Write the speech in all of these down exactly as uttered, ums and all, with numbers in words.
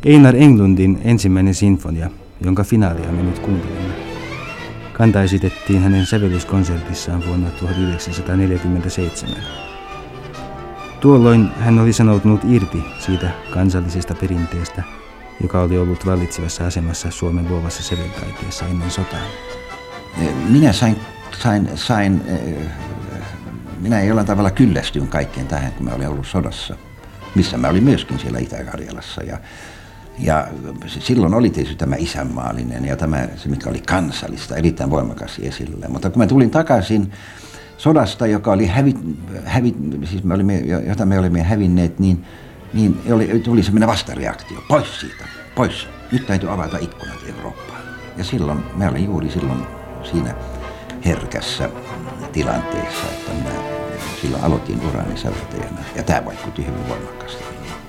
Einar Englundin ensimmäinen sinfonia, jonka finaalia me nyt kuuntelemme, kanta esitettiin hänen sävellyskonsertissaan vuonna tuhatyhdeksänsataaneljäkymmentäseitsemän. Tuolloin hän oli sanoutunut irti siitä kansallisesta perinteestä, joka oli ollut vallitsevassa asemassa Suomen luovassa säveltaiteessa ennen sotaa. Minä sain, sain, sain minä jollain tavalla kyllästyin kaikkeen tähän, kun mä olin ollut sodassa, missä mä olin myöskin siellä Itä-Karjalassa. Ja, ja silloin oli tietysti tämä isänmaallinen ja tämä, se mikä oli kansallista, erittäin voimakas esille. Mutta kun mä tulin takaisin sodasta, joka oli hävit, hävit, siis me olimme, jota me olimme hävinneet, niin, niin oli, tuli semmoinen vastareaktio. Pois siitä, pois. Nyt täytyy avata ikkunat Eurooppaan. Ja silloin, mä olin juuri silloin siinä herkässä tilanteessa, että minä silloin aloitin urani säveltäjänä. Ja tämä vaikutti hyvin voimakkaasti.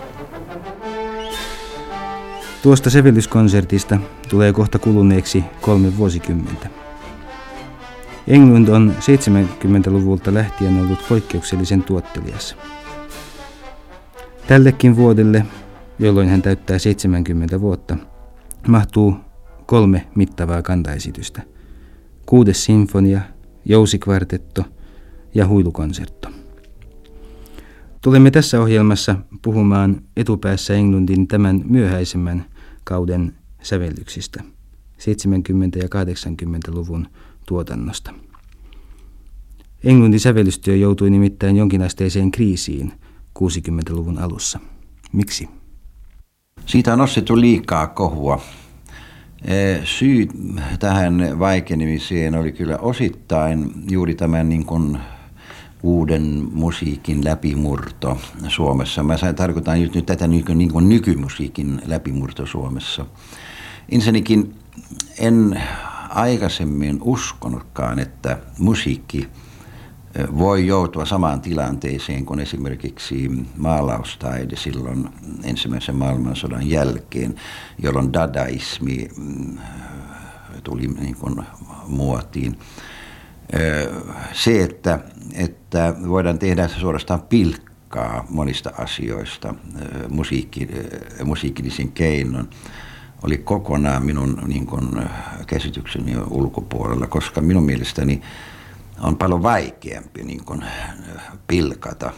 Tuosta sävellyskonsertista tulee kohta kuluneeksi kolme vuosikymmentä. Englund on seitsemänkymmentäluvulta lähtien ollut poikkeuksellisen tuottelias. Tällekin vuodelle, jolloin hän täyttää seitsemänkymmentä vuotta, mahtuu kolme mittavaa kantaesitystä. Kuudes sinfonia, jousikvartetto ja huilukonsertto. Tulemme tässä ohjelmassa puhumaan etupäässä Englundin tämän myöhäisemmän kauden sävellyksistä, seitsemänkymmentä- ja kahdeksankymmentäluvun tuotannosta. Englundin sävellystyö joutui nimittäin jonkinasteiseen kriisiin kuusikymmentäluvun alussa. Miksi? Siitä on nostettu liikaa kohua. Syy tähän vaikenemiseen oli kyllä osittain juuri tämän niin kuin uuden musiikin läpimurto Suomessa. Mä tarkoitan nyt tätä niin kuin, niin kuin nykymusiikin läpimurto Suomessa. Ensinnäkin en aikaisemmin uskonutkaan, että musiikki voi joutua samaan tilanteeseen kuin esimerkiksi maalaustaide silloin ensimmäisen maailmansodan jälkeen, jolloin dadaismi tuli niin kuin muotiin. Se, että, että voidaan tehdä suorastaan pilkkaa monista asioista musiikki, musiikillisen keinon, oli kokonaan minun niin kuin, käsitykseni ulkopuolella, koska minun mielestäni on paljon vaikeampi niin kuin, pilkata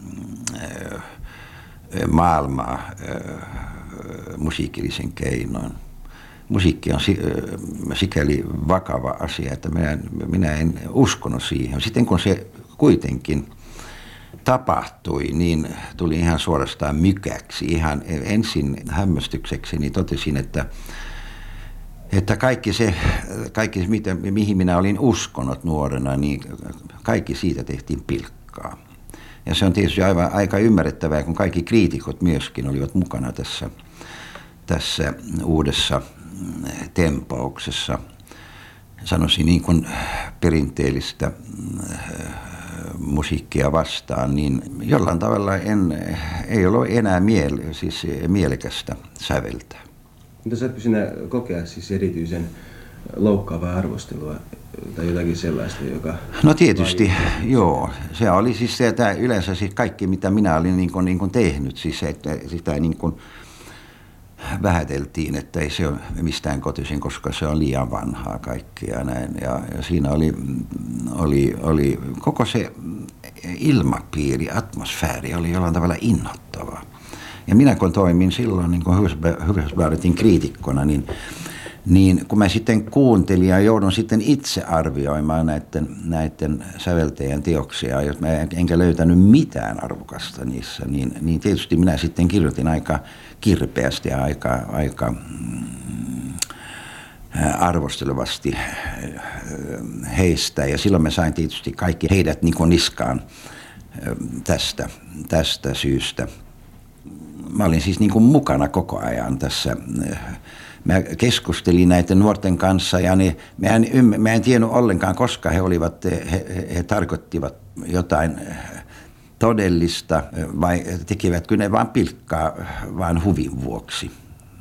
maailmaa musiikillisen keinoin. Musiikki on sikäli vakava asia, että minä, minä en uskonut siihen. Sitten kun se kuitenkin tapahtui, niin tuli ihan suorastaan mykäksi. Ihan ensin hämmästykseksi niin totesin, että, että kaikki se, kaikki mitä, mihin minä olin uskonut nuorena, niin kaikki siitä tehtiin pilkkaa. Ja se on tietysti aivan aika ymmärrettävää, kun kaikki kriitikot myöskin olivat mukana tässä, tässä uudessa tempauksessa. Sanoisin niin kuin perinteellistä musiikkia vastaan, niin jollain tavalla en, ei ole enää miele, siis mielekästä säveltää. Mutta sä et sinä kokea siis erityisen loukkaavaa arvostelua tai jotakin sellaista, joka... No tietysti, vai... joo. Se oli siis se, että yleensä siis kaikki, mitä minä olin niin kuin, niin kuin tehnyt, siis se, että sitä niin kuin vähäteltiin, että ei se ole mistään kotisin, koska se on liian vanhaa kaikkia näin. Ja, ja siinä oli, oli, oli koko se ilmapiiri, atmosfääri oli jollain tavalla innoittava. Ja minä kun toimin silloin niin kuin Hufvudstadsbladetin kriitikkona, niin, niin kun mä sitten kuuntelin ja joudun sitten itse arvioimaan näiden, näiden säveltäjän teoksia, jos mä enkä löytänyt mitään arvokasta niissä, niin, niin tietysti minä sitten kirjoitin aika kirpeästi ja aika, aika mm, arvostelevasti heistä. Ja silloin mä sain tietysti kaikki heidät niin kuin niskaan tästä, tästä syystä. Mä olin siis niin kuin mukana koko ajan tässä. Mä keskustelin näiden nuorten kanssa ja ne, mä, en, mä en tiennyt ollenkaan, koska he olivat, he, he, he tarkoittivat jotain todellista vai tekivätkö ne vain pilkkaa vain huvin vuoksi.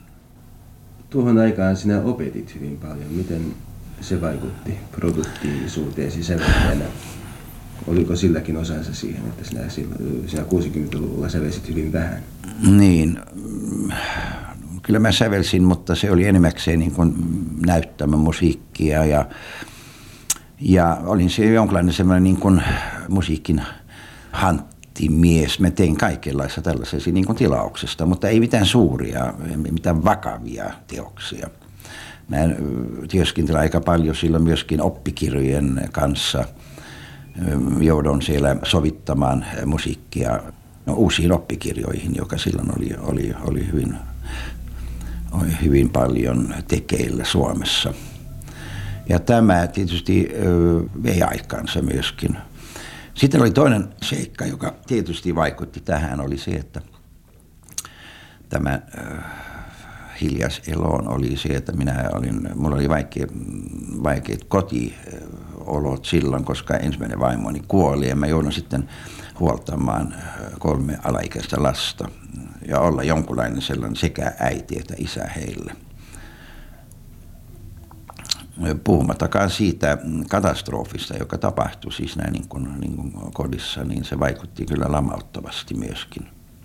Tuohon aikaan sinä opetit hyvin paljon. Miten se vaikutti produktiivisuuteesi säveltäjänä? Oliko silläkin osansa siihen, että sinä, sinä kuusikymmentäluvulla sävelsit hyvin vähän? Niin, kyllä mä sävelsin, mutta se oli enimmäkseen niin kuin näyttämömusiikkia ja, ja olin se jonkinlainen semmoinen niin kuin musiikin hanttimies. Mä tein kaikenlaisia tällaisia niin kuin tilauksesta, mutta ei mitään suuria, mitään vakavia teoksia. Mä työskentelin aika paljon silloin myöskin oppikirjojen kanssa. Joudun siellä sovittamaan musiikkia no, uusiin oppikirjoihin, joka silloin oli, oli, oli, hyvin, oli hyvin paljon tekeillä Suomessa. Ja tämä tietysti vei aikaansa myöskin. Sitten oli toinen seikka, joka tietysti vaikutti tähän, oli se, että tämä hiljas eloon oli se, että minä olin, mulla oli vaikea, vaikeat kotiolot silloin, koska ensimmäinen vaimoni kuoli ja mä joudun sitten huoltamaan kolme alaikäistä lasta ja olla jonkunlainen sellainen sekä äiti että isä heille. Puhumattakaan siitä katastrofista, joka tapahtui siis näin niin kuin, niin kuin kodissa, niin se vaikutti kyllä lamauttavasti myöskin.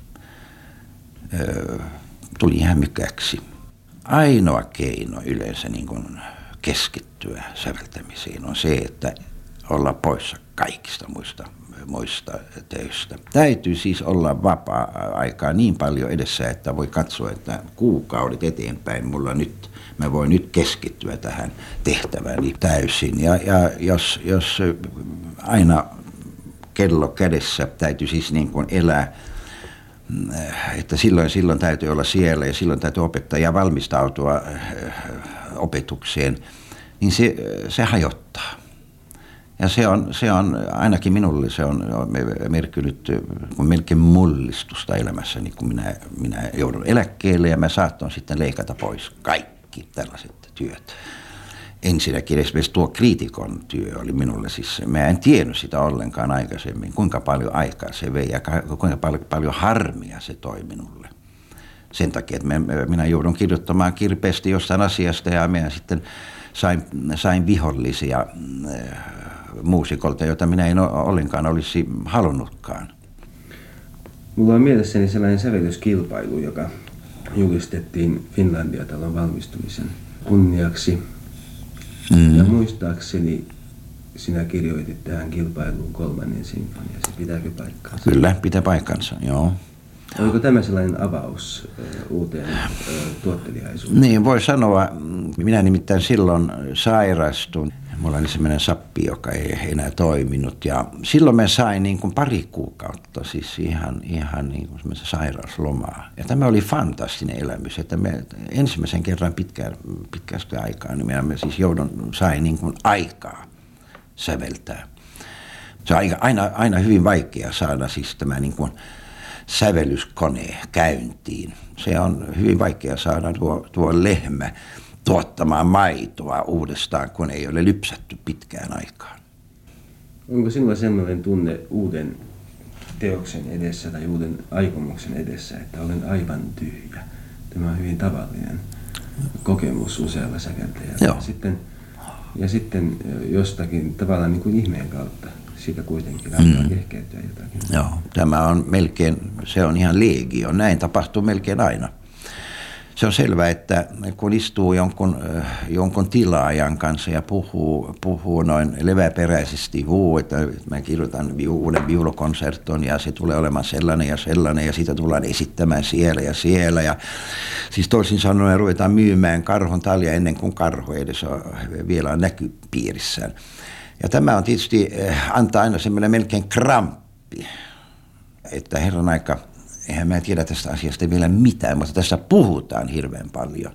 Öö, tuli ihan mykäksi. Ainoa keino yleensä niin kuin keskittyä säveltämiseen on se, että olla poissa kaikista muista, muista töistä. Täytyy siis olla vapaa-aikaa niin paljon edessä, että voi katsoa, että kuukaudet eteenpäin mulla nyt, mä voin nyt keskittyä tähän tehtäväni täysin. Ja, ja jos, jos aina kello kädessä täytyy siis niin kuin elää, että silloin, silloin täytyy olla siellä ja silloin täytyy opettaa ja valmistautua opetukseen, niin se, se hajottaa. Ja se on, se on ainakin minulle se on merkkinyt melkein mullistusta elämässäni, kun minä, minä joudun eläkkeelle ja mä saattan sitten leikata pois kaikki tällaiset työt. Ensinnäkin esimerkiksi tuo kriitikon työ oli minulle siis, mä en tiennyt sitä ollenkaan aikaisemmin, kuinka paljon aikaa se vei ja kuinka paljon, paljon harmia se toi minulle. Sen takia, että minä joudun kirjoittamaan kirpeästi jostain asiasta ja minä sitten sain, sain vihollisia muusikolta, joita minä en ollenkaan olisi halunnutkaan. Mulla on mielessäni sellainen sävellyskilpailu, joka julistettiin Finlandia-talon valmistumisen kunniaksi. Mm. Ja muistaakseni sinä kirjoitit tähän kilpailuun kolmannen sinfoniasi. Pitääkö paikkansa? Kyllä, pitää paikkansa, joo. Oliko tämä sellainen avaus uuteen tuotteliaisuuteen? Niin, voi sanoa. Minä nimittäin silloin sairastun. Mulla oli semmoinen sappi, joka ei enää toiminut. Ja silloin mä sain niin kuin pari kuukautta, siis ihan, ihan niin kuin semmoista sairauslomaa. Ja tämä oli fantastinen elämys, että me ensimmäisen kerran pitkään, pitkästä aikaa, niin mä siis joudun, sain niin kuin aikaa säveltää. Se on aina, aina hyvin vaikea saada siis tämä niin kuin sävellyskone käyntiin. Se on hyvin vaikea saada tuo, tuo lehmä tuottamaan maitoa uudestaan, kun ei ole lypsätty pitkään aikaan. Onko sinulla sellainen tunne uuden teoksen edessä tai uuden aikomuksen edessä, että olen aivan tyhjä? Tämä on hyvin tavallinen kokemus usealla säveltäjällä. Ja sitten, ja sitten jostakin tavallaan niin kuin ihmeen kautta siitä kuitenkin alkaa mm. kehkeytyä jotakin. Joo, tämä on melkein, se on ihan legio. Näin tapahtuu melkein aina. Se on selvää, että kun istuu jonkun, jonkun tilaajan kanssa ja puhuu, puhuu noin leväperäisesti, vuu, että mä kirjoitan uuden viulukonserton ja se tulee olemaan sellainen ja sellainen ja sitä tullaan esittämään siellä ja siellä. Ja siis toisin sanoen ruvetaan myymään karhon talia ennen kuin karho edes on, vielä on näkypiirissään. Ja tämä on tietysti, antaa aina semmoinen melkein kramppi, että herran aika, eihän mä tiedä tästä asiasta vielä mitään, mutta tässä puhutaan hirveän paljon.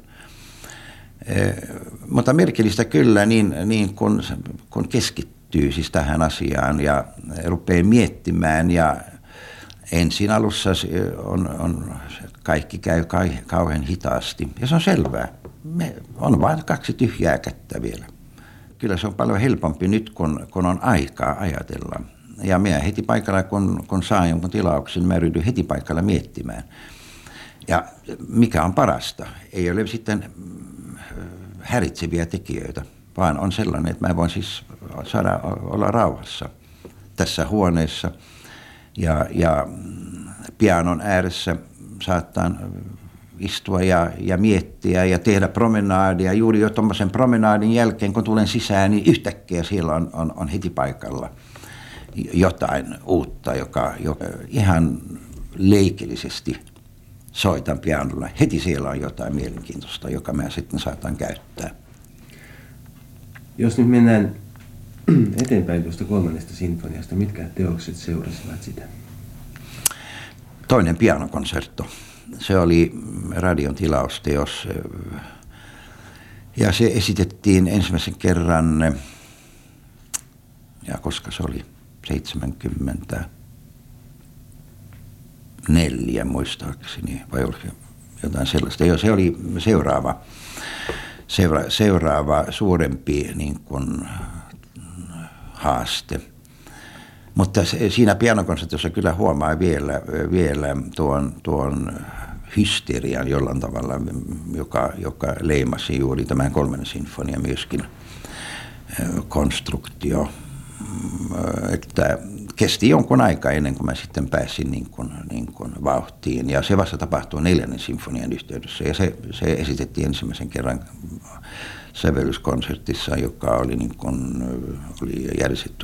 E, mutta merkillistä kyllä, niin, niin kun, kun keskittyy siis tähän asiaan ja rupeaa miettimään ja ensin alussa on, on, kaikki käy kauhean hitaasti ja se on selvää. Me on vain kaksi tyhjää kättä vielä. Kyllä se on paljon helpompi nyt, kun, kun on aikaa ajatella. Ja minä heti paikalla, kun, kun saan jonkun tilauksen, mä ryhdyn heti paikalla miettimään. Ja mikä on parasta, ei ole sitten häiritseviä tekijöitä, vaan on sellainen, että mä voin siis saada olla rauhassa tässä huoneessa. Ja, ja pianon ääressä saattaa istua ja, ja miettiä ja tehdä promenaadia. Juuri jo tuommoisen promenaadin jälkeen, kun tulen sisään, niin yhtäkkiä siellä on, on, on heti paikalla jotain uutta, joka, joka ihan leikillisesti soitan pianolla. Heti siellä on jotain mielenkiintoista, joka mä sitten saatan käyttää. Jos nyt mennään eteenpäin tuosta kolmannesta sinfoniasta, mitkä teokset seurasivat sitä? Toinen pianokonsertto. Se oli radion tilausteos. Ja se esitettiin ensimmäisen kerran, ja koska se oli seitsemänkymmentäneljä muistaakseni, vai oliko jotain sellaista. Joo, se oli seuraava, seura, seuraava suurempi niin kuin, haaste. Mutta siinä pianokonsertissa kyllä huomaa vielä, vielä tuon, tuon hysterian jollain tavalla, joka, joka leimasi juuri tämän kolmannen sinfonia myöskin konstruktio. Että kesti jonkun aikaa ennen kuin mä sitten pääsin niin kuin, niin kuin vauhtiin. Ja se vasta tapahtui neljännen sinfonian yhteydessä. Ja se, se esitettiin ensimmäisen kerran sävellyskonsertissa, joka oli, niin kuin, oli järjestetty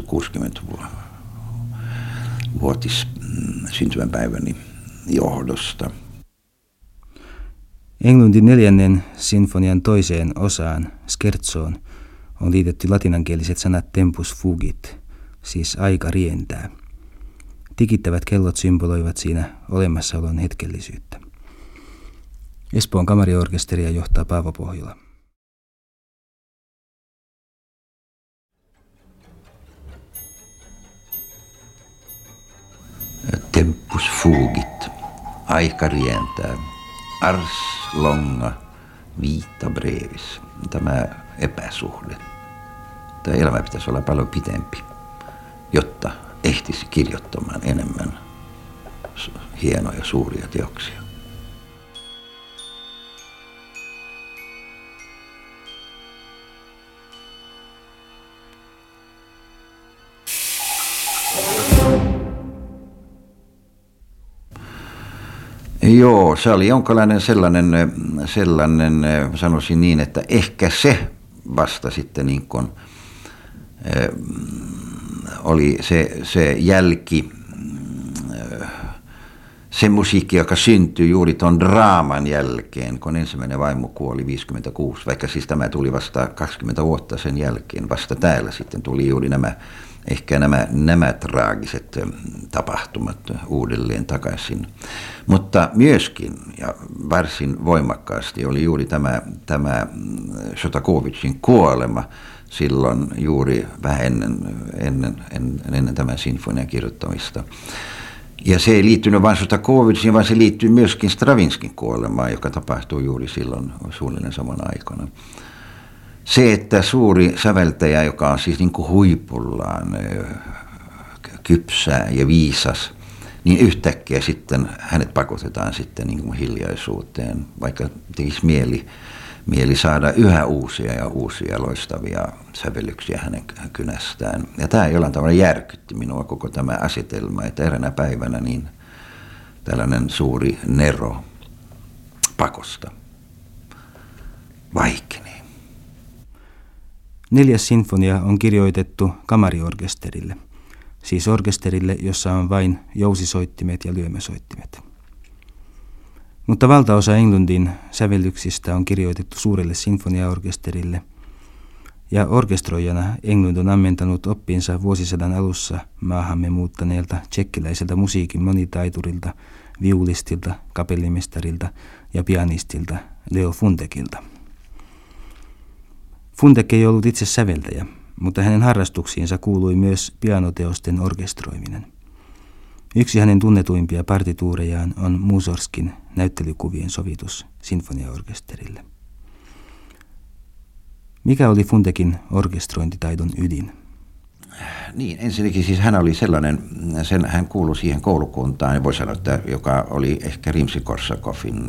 kuusikymmentävuotis syntymäpäiväni johdosta. Englundin neljännen sinfonian toiseen osaan, scherzoon, on liitetty latinankieliset sanat tempus fugit, siis aika rientää. Tikittävät kellot symboloivat siinä olemassaolon hetkellisyyttä. Espoon kamariorkesteria johtaa Paavo Pohjola. Tempus fugit, aika rientää, ars longa vita brevis. Tämä epäsuhde. Tämä elämä pitäisi olla paljon pitempi, jotta ehtisi kirjoittamaan enemmän hienoja suuria teoksia. Joo, se oli jonkinlainen sellainen, sellainen, sanoisin niin, että ehkä se vasta sitten niin kuin, äh, oli se, se jälki, äh, se musiikki, joka syntyi juuri tuon draaman jälkeen, kun ensimmäinen vaimo kuoli viisikymmentäkuusi, vaikka siis tämä tuli vasta kaksikymmentä vuotta sen jälkeen, vasta täällä sitten tuli juuri nämä, ehkä nämä, nämä traagiset tapahtumat uudelleen takaisin. Mutta myöskin ja varsin voimakkaasti oli juuri tämä, tämä Šostakovičin kuolema silloin juuri vähän ennen, ennen, ennen, ennen tämän sinfonian kirjoittamista. Ja se ei liittynyt vain Šostakovičiin, vaan se liittyy myöskin Stravinskin kuolemaan, joka tapahtui juuri silloin suunnilleen samana aikana. Se, että suuri säveltäjä, joka on siis niin kuin huipullaan kypsä ja viisas, niin yhtäkkiä sitten hänet pakotetaan sitten niin kuin hiljaisuuteen, vaikka tekisi mieli, mieli saada yhä uusia ja uusia loistavia sävellyksiä hänen kynästään. Ja tämä jollain tavalla järkytti minua koko tämä asetelma, että eräänä päivänä niin tällainen suuri nero pakosta vaikeni. Neljäs sinfonia on kirjoitettu kamariorkesterille, siis orkesterille, jossa on vain jousisoittimet ja lyömäsoittimet. Mutta valtaosa Englundin sävellyksistä on kirjoitettu suurelle sinfoniaorkesterille, ja orkestroijana Englund on ammentanut oppinsa vuosisadan alussa maahamme muuttaneelta tsekkiläiseltä musiikin monitaiturilta, viulistilta, kapellimestarilta ja pianistilta Leo Fundekilta. Fundek ei ollut itse säveltäjä, mutta hänen harrastuksiinsa kuului myös pianoteosten orkestroiminen. Yksi hänen tunnetuimpia partituurejaan on Musorskin näyttelykuvien sovitus sinfoniaorkesterille. Mikä oli Fundekin orkestrointitaidon ydin? Niin, ensinnäkin siis hän oli sellainen, sen, hän kuului siihen koulukuntaan, voi sanoa, että joka oli ehkä Rimski-Korsakovin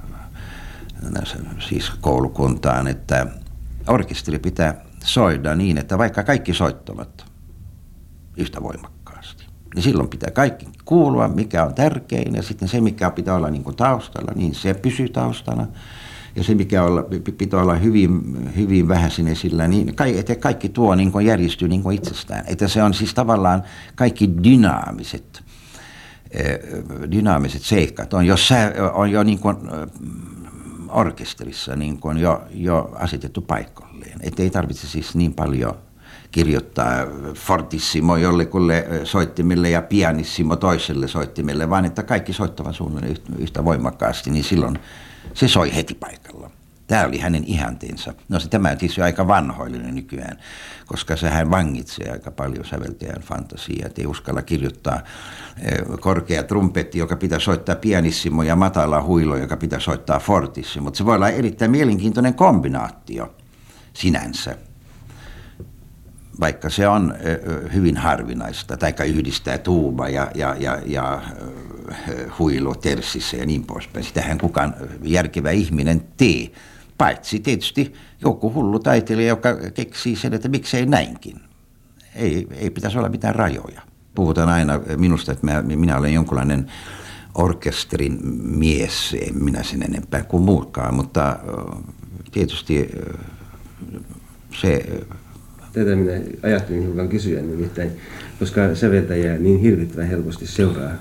siis koulukuntaan, että orkesteri pitää soida niin, että vaikka kaikki soittavat yhtä voimakkaasti, niin silloin pitää kaikki kuulua, mikä on tärkein, ja sitten se, mikä pitää olla niin kuin taustalla, niin se pysyy taustana. Ja se, mikä olla, pitää olla hyvin, hyvin vähäisin esillä, niin että kaikki tuo niin kuin järjestyy niin kuin itsestään. Että se on siis tavallaan kaikki dynaamiset, dynaamiset seikat on jo, on jo niin kuin orkesterissa niin kuin jo, jo asetettu paikoilleen. Että ei tarvitse siis niin paljon kirjoittaa fortissimo jollekulle soittimelle ja pianissimo toiselle soittimelle, vaan että kaikki soittavat suunnilleen yhtä voimakkaasti, niin silloin se soi heti paikalla. Tämä oli hänen ihanteensa. No se tämä on tietysti aika vanhoillinen nykyään, koska sehän vangitsee aika paljon säveltäjän fantasiaa, että ei uskalla kirjoittaa korkea trumpetti, joka pitää soittaa pianissimo, ja matala huilo, joka pitää soittaa fortissimo. Mutta se voi olla erittäin mielenkiintoinen kombinaatio sinänsä, vaikka se on hyvin harvinaista, taikka yhdistää tuuba ja, ja, ja, ja huilo terssissä ja niin poispäin. Sitähän kukaan järkevä ihminen tee, paitsi tietysti joku hullu taiteilija, joka keksii sen, että miksei näinkin. Ei, ei pitäisi olla mitään rajoja. Puhutaan aina minusta, että minä, minä olen jonkunlainen orkesterin mies, en minä sen enempää kuin muutkaan, mutta tietysti se... Tätä minä ajattelin hiukan kysyä, nimittäin, koska säveltäjä niin hirvittävän helposti seuraa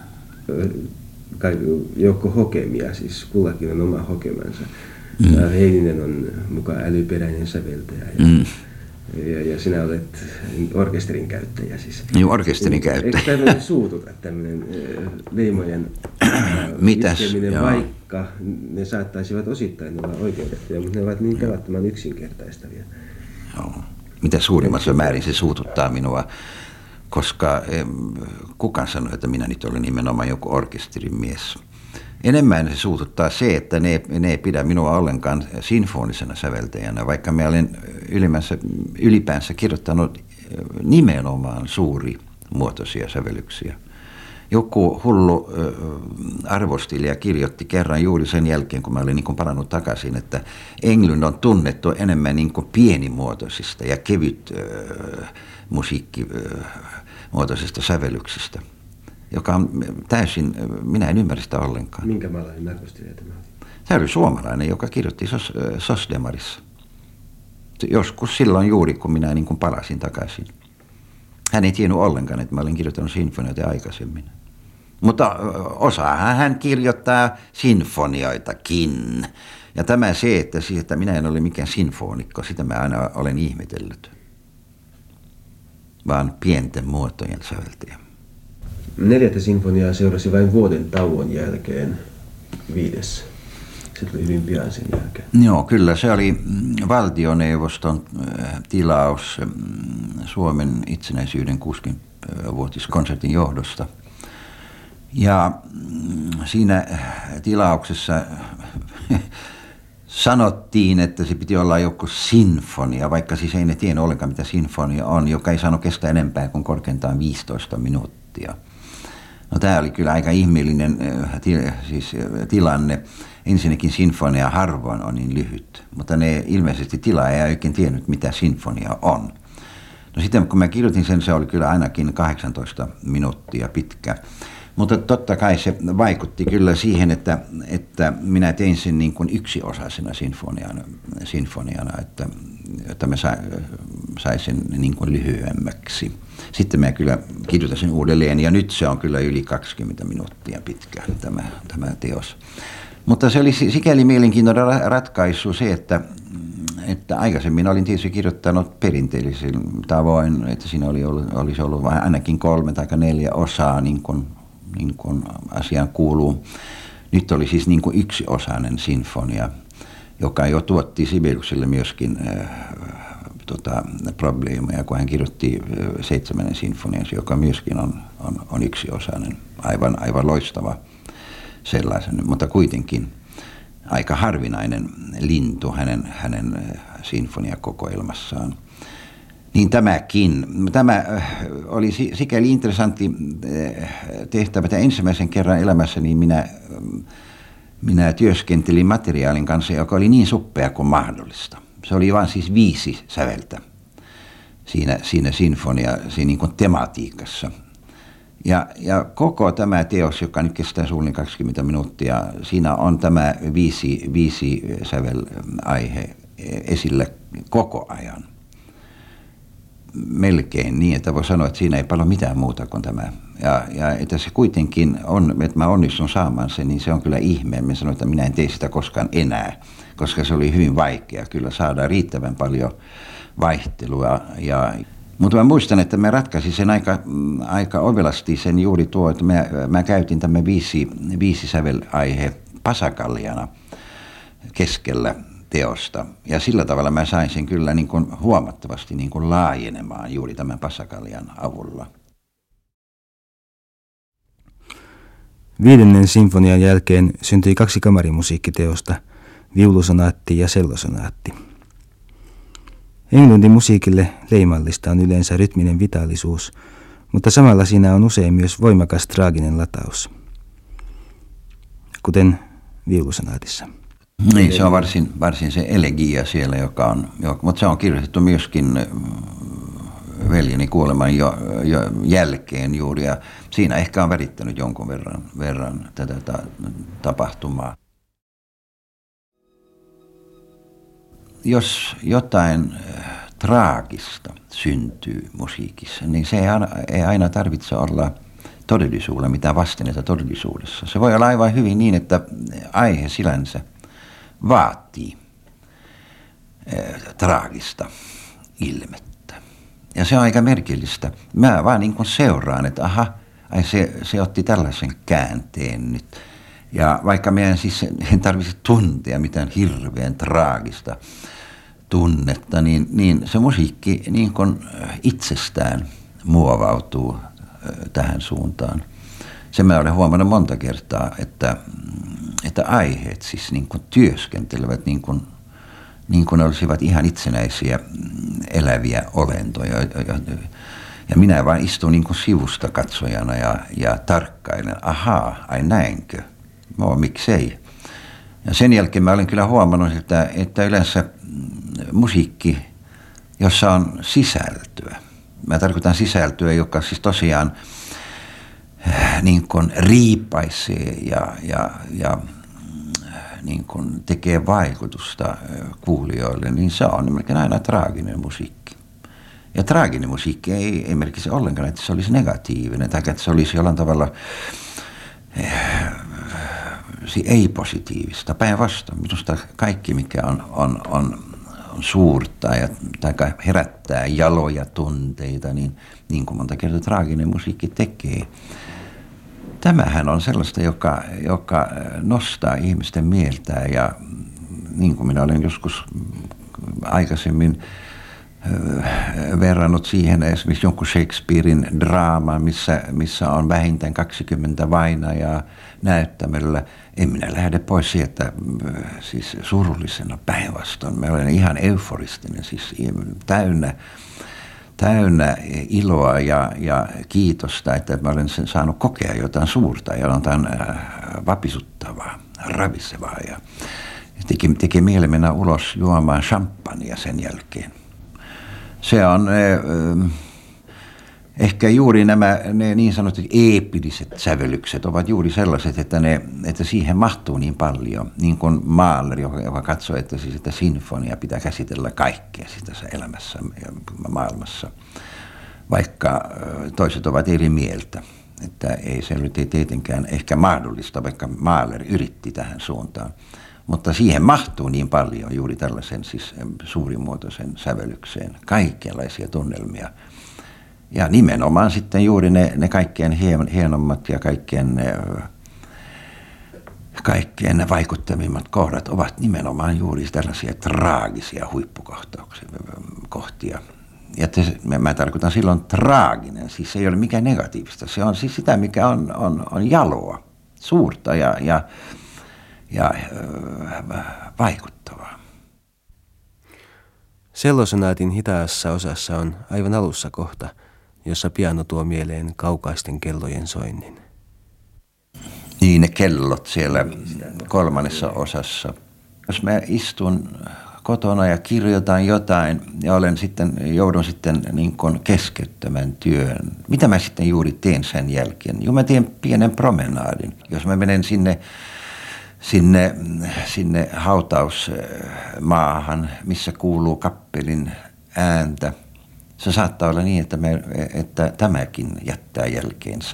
joukko hokemia, siis kullakin on oma hokemansa. Mm. Heininen on mukaan älyperäinen säveltäjä ja, mm. ja, ja sinä olet orkesterin käyttäjä. Siis. Niin, orkesterin käyttäjä. Eikö tämmöinen suututa, tämmöinen leimojen iskeminen, vaikka ne saattaisivat osittain olla oikeutettuja, mutta ne ovat niin tavattoman yksinkertaistavia. Joo. Mitä suurimmassa määrin se suututtaa minua, koska kukaan sanoi, että minä nyt olen nimenomaan joku orkesterin mies. Enemmän se suututtaa se, että ne, ne ei pidä minua ollenkaan sinfonisena säveltäjänä, vaikka minä olen ylipäänsä, ylipäänsä kirjoittanut nimenomaan suurimuotoisia sävellyksiä. Joku hullu äh, arvostelija kirjoitti kerran juuri sen jälkeen, kun mä olin niin kuin palannut takaisin, että Englund on tunnettu enemmän niin kuin pienimuotoisista ja kevyt äh, musiikkimuotoisista äh, sävellyksistä, joka on täysin, minä en ymmärrä sitä ollenkaan. Minkä maalainen arvostelija tämä oli? Tämä oli suomalainen, joka kirjoitti Sos, äh, Sosdemarissa. Joskus silloin juuri, kun minä niin kuin palasin takaisin. Hän ei tiennyt ollenkaan, että mä olin kirjoittanut sinfonioita aikaisemmin. Mutta osaahan hän kirjoittaa sinfonioitakin. Ja tämä se, että, että minä en ole mikään sinfonikko, sitä mä aina olen ihmetellyt. Vaan pienten muotojen säveltäjä. Neljättä sinfoniaa seurasi vain vuoden tauon jälkeen viides. Se tuli hyvin pian sen jälkeen. Joo, kyllä. Se oli valtioneuvoston tilaus Suomen itsenäisyyden kuusikymmenvuotiskonsertin johdosta. Ja siinä tilauksessa sanottiin, että se piti olla joku sinfonia, vaikka siis ei ne tiennyt ollenkaan, mitä sinfonia on, joka ei saanut kestää enempää kuin korkeintaan viisitoista minuuttia. No tämä oli kyllä aika ihmeellinen siis tilanne. Ensinnäkin sinfonia harvoin on niin lyhyt, mutta ne ilmeisesti tilaa ei oikein tiennyt, mitä sinfonia on. No sitten kun mä kirjoitin sen, se oli kyllä ainakin kahdeksantoista minuuttia pitkä. Mutta totta kai se vaikutti kyllä siihen, että, että minä tein sen niin kuin yksiosaisena sinfoniana, sinfoniana että, että mä sa, sain sen niin kuin lyhyemmäksi. Sitten mä kyllä kirjoitin sen uudelleen ja nyt se on kyllä yli kaksikymmentä minuuttia pitkä tämä, tämä teos. Mutta se oli sikäli mielenkiintoinen ratkaisu se, että, että aikaisemmin olin tietysti kirjoittanut perinteellisellä tavoin, että siinä oli ollut, olisi ollut vähän ainakin kolme tai neljä osaa, niin kuin, niin kuin asiaan kuuluu. Nyt oli siis niin kuin yksiosainen sinfonia, joka jo tuotti Sibeliukselle myöskin äh, tota, probleemeja, kun hän kirjoitti äh, seitsemännen sinfoniansa, joka myöskin on, on, on yksiosainen, aivan, aivan loistava sellaisen, mutta kuitenkin aika harvinainen lintu hänen, hänen sinfoniakokoelmassaan. Niin tämäkin. Tämä oli sikäli interessantti tehtävä, että ensimmäisen kerran elämässäni minä, minä työskentelin materiaalin kanssa, joka oli niin suppea kuin mahdollista. Se oli vain siis viisi säveltä siinä, siinä sinfonia, siinä niin kuin tematiikassa. Ja, ja koko tämä teos, joka nyt kestää suunnilleen kaksikymmentä minuuttia, siinä on tämä viisi, viisi sävelaihe esillä koko ajan. Melkein niin, että voi sanoa, että siinä ei paljon mitään muuta kuin tämä. Ja, ja että se kuitenkin on, että mä onnistun saamaan sen, niin se on kyllä ihme. Mä sanoin, että minä en tee sitä koskaan enää, koska se oli hyvin vaikea kyllä saada riittävän paljon vaihtelua. Ja, mutta mä muistan, että mä ratkaisin sen aika, aika ovelasti sen juuri tuo, että mä, mä käytin tämä viisi, viisi sävelaihe pasakalliana keskellä teosta. Ja sillä tavalla mä sain sen kyllä niin kuin huomattavasti niin kuin laajenemaan juuri tämän pasakaljan avulla. Viidennen sinfonian jälkeen syntyi kaksi kamarimusiikkiteosta, viulusonaatti ja sellosonaatti. Englundin musiikille leimallista on yleensä rytminen vitaalisuus, mutta samalla siinä on usein myös voimakas traaginen lataus, kuten viulusonaatissa. Niin, se on varsin, varsin se elegia siellä, joka on, jo, mutta se on kirjoitettu myöskin veljeni kuoleman jo, jo jälkeen juuri, ja siinä ehkä on värittänyt jonkun verran, verran tätä ta, tapahtumaa. Jos jotain traagista syntyy musiikissa, niin se ei aina, ei aina tarvitse olla todellisuudella mitään vastineita todellisuudessa. Se voi olla aivan hyvin niin, että aihe silänsä vaatii äh, traagista ilmettä. Ja se on aika merkillistä. Mä vaan niin kuin seuraan, että aha, ai se, se otti tällaisen käänteen nyt. Ja vaikka meidän siis en tarvitse tuntea mitään hirveän traagista tunnetta, niin, niin se musiikki niin kuin itsestään muovautuu äh, tähän suuntaan. Sen mä olen huomannut monta kertaa, että, että aiheet siis niin kuin työskentelevät niin kuin, niin kuin olisivat ihan itsenäisiä eläviä olentoja. Ja minä vain istun niin kuin sivusta katsojana ja, ja tarkkailen, ahaa, ai näinkö? No, miksei? Ja sen jälkeen mä olen kyllä huomannut, että, että yleensä musiikki, jossa on sisältöä. Mä tarkoitan sisältöä, joka siis tosiaan niin kuin riipaisee ja, ja, ja niin kuin tekee vaikutusta kuulijoille, niin se on melkein aina traaginen musiikki. Ja traaginen musiikki ei, ei merkitse ollenkaan, että se olisi negatiivinen, tai että se olisi jollain tavalla ei-positiivista. Päinvastoin, minusta kaikki, mikä on, on, on, on suurta ja tai herättää jaloja tunteita, niin, niin kuin monta kertaa traaginen musiikki tekee. Tämähän on sellaista, joka, joka nostaa ihmisten mieltä, ja niin kuin minä olen joskus aikaisemmin verrannut siihen esimerkiksi jonkun Shakespearein draamaan, missä, missä on vähintään kaksikymmentä vainajaa näyttämällä. En minä lähde pois sieltä siis surullisena, päinvastoin. Mä olen ihan euforistinen, siis täynnä, täynnä iloa ja, ja kiitosta, että mä olen sen saanut kokea jotain suurta ja jotain vapisuttavaa, ravisevaa. Ja teki, teki mieli mennä ulos juomaan champagnea sen jälkeen. Se on eh, ehkä juuri nämä ne niin sanotut eeppiset sävellykset ovat juuri sellaiset, että, ne, että siihen mahtuu niin paljon. Niin kuin Mahler, joka, joka katsoo, että, siis, että sinfonia pitää käsitellä kaikkea tässä elämässä ja maailmassa, vaikka toiset ovat eri mieltä. Että ei se nyt ei tietenkään ehkä mahdollista, vaikka Mahler yritti tähän suuntaan. Mutta siihen mahtuu niin paljon juuri tällaisen siis suurimuotoisen sävellykseen, kaikenlaisia tunnelmia. Ja nimenomaan sitten juuri ne, ne kaikkein hienommat ja kaikkein, kaikkein vaikuttavimmat kohdat ovat nimenomaan juuri tällaisia traagisia huippukohtia. Ja te, mä tarkoitan silloin traaginen, siis se ei ole mikään negatiivista, se on siis sitä, mikä on, on, on jaloa, suurta ja... ja ja äh, vaikuttavaa. Sellosonaatin hitaassa osassa on aivan alussa kohta, jossa piano tuo mieleen kaukaisten kellojen soinnin. Niin, ne kellot siellä kolmannessa osassa. Jos mä istun kotona ja kirjoitan jotain ja olen sitten, joudun sitten niin kuin keskeyttämään työn. Mitä mä sitten juuri teen sen jälkeen? Jo mä teen pienen promenaadin. Jos mä menen sinne, sinne, sinne hautausmaahan, missä kuuluu kappelin ääntä, se saattaa olla niin, että, me, että tämäkin jättää jälkeensä.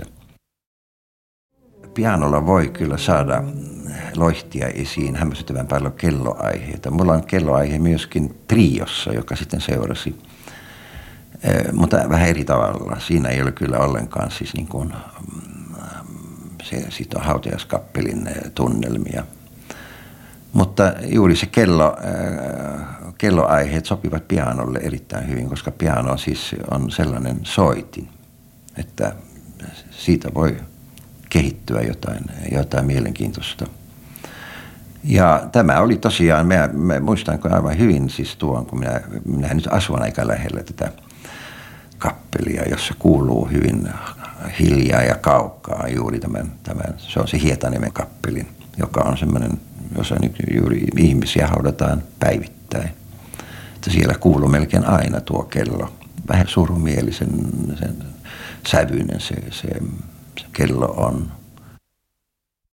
Pianolla voi kyllä saada loihtia esiin hämmästyttävän paljon kelloaiheita. Mulla on kelloaihe myöskin triossa, joka sitten seurasi, eh, mutta vähän eri tavalla. Siinä ei ole kyllä ollenkaan siis niin kuin, se, siitä on hautajaiskappelin tunnelmia. Mutta juuri se kello, eh, kelloaiheet sopivat pianolle erittäin hyvin, koska piano siis on sellainen soitin, että siitä voi kehittyä jotain, jotain mielenkiintoista. Ja tämä oli tosiaan, mä, mä muistan aivan hyvin siis tuon, kun minä, minä nyt asun aika lähellä tätä kappelia, jossa kuuluu hyvin hiljaa ja kaukaa juuri tämän, tämän se on se Hietaniemen kappelin, joka on semmoinen, jossa nyt juuri ihmisiä haudataan päivittäin. Että siellä kuuluu melkein aina tuo kello. Vähän surumielisen sen sävyinen se, se, se kello on.